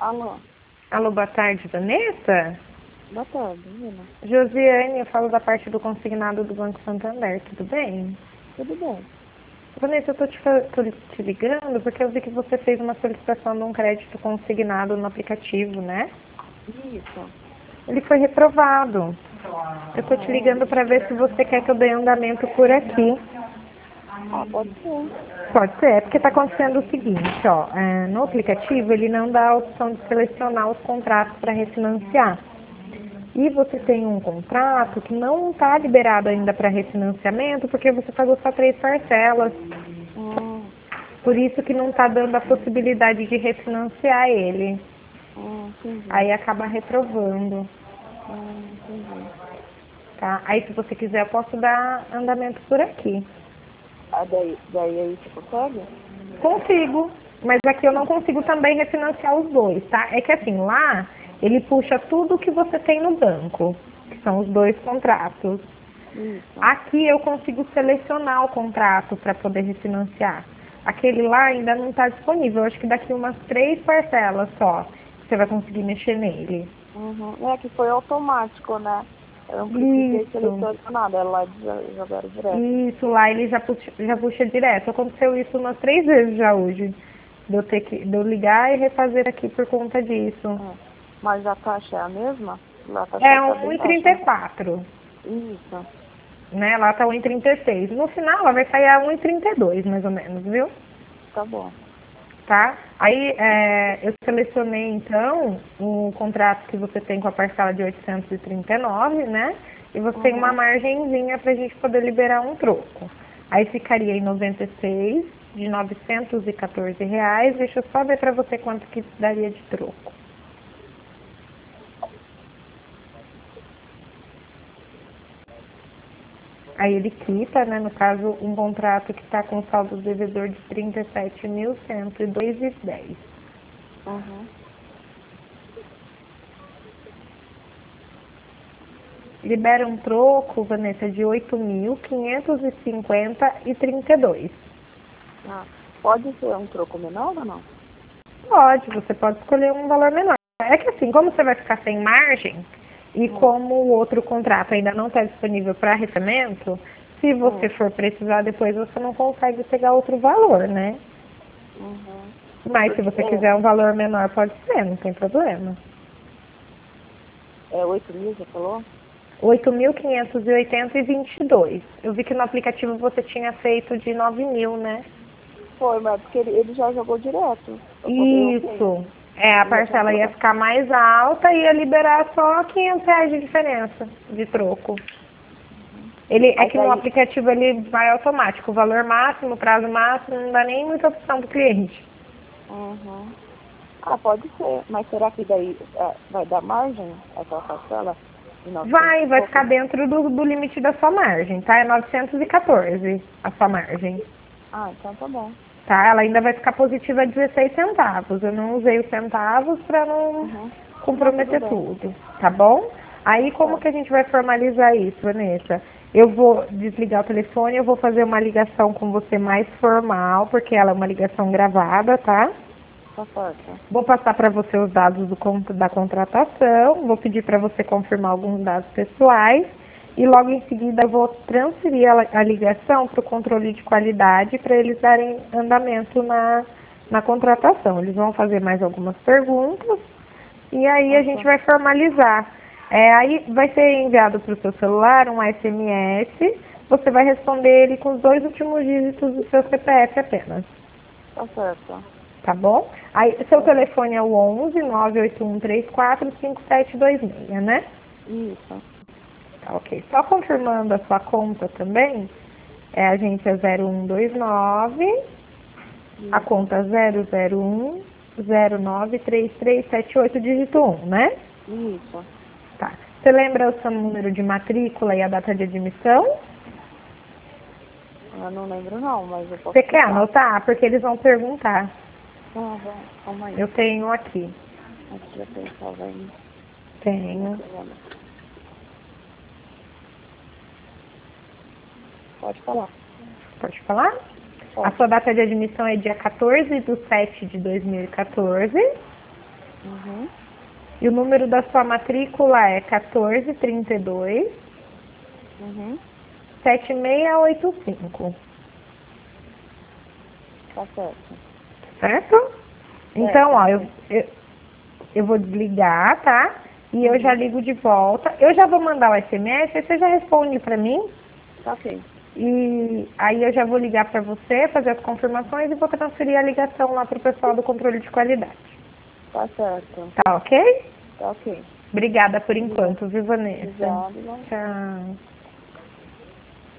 Alô, Alô, boa tarde, Vanessa? boa tarde, Nina. Josiane, eu falo da parte do consignado do Banco Santander, tudo bem? Tudo bem? Vanessa, eu tô te ligando porque eu vi que você fez uma solicitação de um crédito consignado no aplicativo, né? Isso. Ele foi reprovado. Eu tô te ligando para ver se você quer que eu dê andamento por aqui. Ah, pode ser. Pode ser, é porque está acontecendo o seguinte, ó, no aplicativo ele não dá a opção de selecionar os contratos para refinanciar. E você tem um contrato que não está liberado ainda para refinanciamento porque você pagou só 3 parcelas. Hum, Por isso que não está dando a possibilidade de refinanciar ele. entendi. Aí acaba reprovando, Entendi. tá? Aí se você quiser eu posso dar andamento por aqui. Ah, daí aí você consegue? Consigo, mas aqui eu não consigo também refinanciar os dois, tá? É que assim, lá ele puxa tudo que você tem no banco, que são os dois contratos. Isso. Aqui eu consigo selecionar o contrato para poder refinanciar. Aquele lá ainda não está disponível. Eu acho que daqui umas 3 parcelas só que você vai conseguir mexer nele. Uhum. É que foi automático, né? Eu não precisei Isso, selecionar nada, ela jogaram direto. isso lá ele já puxa direto. Aconteceu isso umas 3 vezes já hoje. De eu ligar e refazer aqui por conta disso. É. Mas a taxa é a mesma? Lá a taxa É tá um bem e baixa, trinta e né? quatro, Isso. né? Lá tá 1,36. No final ela vai sair a 1,32 mais ou menos, viu? Tá bom. Tá? Aí eu selecionei então o contrato que você tem com a parcela de 839, né? E você tem uma Uhum. margenzinha para a gente poder liberar um troco. Aí ficaria em 96 de R$ 914. Deixa eu só ver para você quanto que daria de troco. Aí ele quita, né, no caso, um contrato que está com saldo devedor de 37.102,10. Uhum. Libera um troco, Vanessa, de 8.550,32. Ah, pode ser um troco menor ou não? Pode, você pode escolher um valor menor. É que assim, como você vai ficar sem margem e Hum. como o outro contrato ainda não está disponível para recebimento, se você Hum. for precisar depois, você não consegue pegar outro valor, né? Uhum. Mas se Porque você quiser um valor menor, pode ser, não tem problema. é 8 mil, você falou? 8.580,22. Eu vi que no aplicativo você tinha feito de 9.000, né? Foi, mas porque ele já jogou direto. Eu sei. Isso. A Ele já tinha parcela ia colocado. ficar mais alta e ia liberar só R$ 500 de diferença de troco. Ele, é Mas que no aí. aplicativo ele vai automático. O valor máximo, o prazo máximo, não dá nem muita opção para o cliente. Uhum. Ah, pode ser. Mas será que daí vai dar margem essa parcela de 900 e Vai ficar pouco? dentro do limite da sua margem, tá? É 914 a sua margem. Ah, então tá bom. Tá? Ela ainda vai ficar positiva 16 centavos. Eu não usei os centavos para não Uhum. Não, tudo comprometer bem. tudo, tá bom? Tá Aí como que certo. a gente vai formalizar isso, Vanessa? Eu vou desligar o telefone, eu vou fazer uma ligação com você mais formal, porque ela é uma ligação gravada, tá? Tá certo. Vou passar para você os dados da contratação, vou pedir para você confirmar alguns dados pessoais e logo em seguida eu vou transferir a ligação para o controle de qualidade para eles darem andamento na contratação. Eles vão fazer mais algumas perguntas e aí a gente Ok. vai formalizar. Aí vai ser enviado para o seu celular um SMS, você vai responder ele com os 2 últimos dígitos do seu CPF apenas. Tá certo. Tá bom? Aí, seu Tá certo. telefone é o 11 98134 5726, né? Isso. Tá, ok. Só confirmando a sua conta também, a agência 0129, a Isso. conta 001 093378 dígito 1, né? Isso. Tá. Você lembra o seu número de matrícula e a data de admissão? Eu não lembro não, mas eu posso Você quer puxar. anotar? Porque eles vão perguntar. Ah, vai. Calma aí. Eu tenho aqui. Aqui eu pensava vai me Tenho. pegando. Pode falar. Pode falar? A Pode. sua data de admissão é dia 14 de 7 de 2014. Uhum. E o número da sua matrícula é 1432 Uhum. 7685, Tá certo. certo? Então, ó, Certo. eu vou desligar, tá? E eu já Uhum. ligo de volta. Eu já vou mandar o SMS, aí você já responde pra mim. Tá ok. E aí eu já vou ligar pra você, fazer as confirmações e vou transferir a ligação lá pro pessoal do controle de qualidade. Tá certo. Tá ok? Tá ok. Obrigada por Obrigada. enquanto, viu, Vanessa? Obrigada. Tchau.